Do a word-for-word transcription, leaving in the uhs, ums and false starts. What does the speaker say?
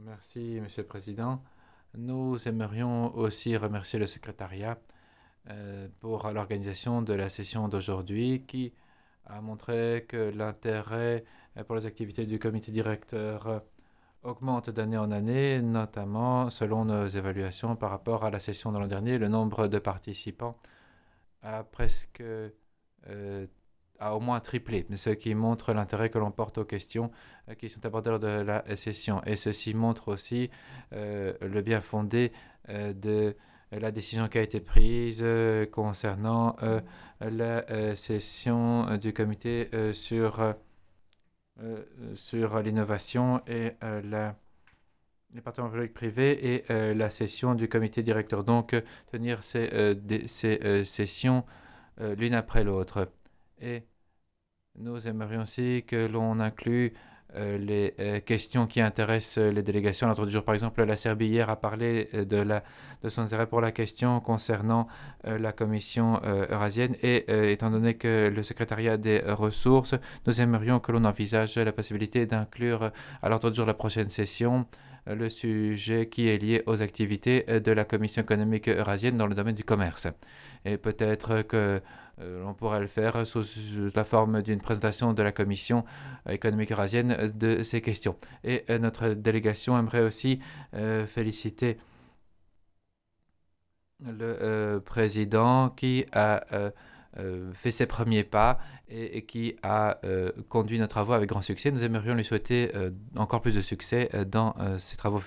Merci, Monsieur le Président. Nous aimerions aussi remercier le secrétariat euh, pour l'organisation de la session d'aujourd'hui qui a montré que l'intérêt euh, pour les activités du comité directeur euh, augmente d'année en année, notamment selon nos évaluations par rapport à la session de l'an dernier. Le nombre de participants a presque euh, a au moins triplé, ce qui montre l'intérêt que l'on porte aux questions euh, qui sont abordées lors de la session. Et ceci montre aussi euh, le bien fondé euh, de la décision qui a été prise euh, concernant euh, la euh, session du comité euh, sur, euh, sur l'innovation et euh, la les partenaires publics-privés et euh, la session du comité directeur. Donc, euh, tenir ces, euh, des, ces euh, sessions euh, l'une après l'autre. Et nous aimerions aussi que l'on inclue euh, les euh, questions qui intéressent euh, les délégations. L'autre jour, par exemple, la Serbie hier a parlé euh, de, la, de son intérêt pour la question concernant euh, la commission euh, eurasienne et euh, étant donné que le secrétariat des euh, ressources, nous aimerions que l'on envisage la possibilité d'inclure euh, à l'ordre du jour de la prochaine session euh, le sujet qui est lié aux activités euh, de la commission économique eurasienne dans le domaine du commerce. Et peut-être que euh, on pourrait le faire sous, sous la forme d'une présentation de la Commission économique eurasienne de ces questions. Et euh, notre délégation aimerait aussi euh, féliciter le euh, président qui a euh, euh, fait ses premiers pas et, et qui a euh, conduit nos travaux avec grand succès. Nous aimerions lui souhaiter euh, encore plus de succès euh, dans euh, ses travaux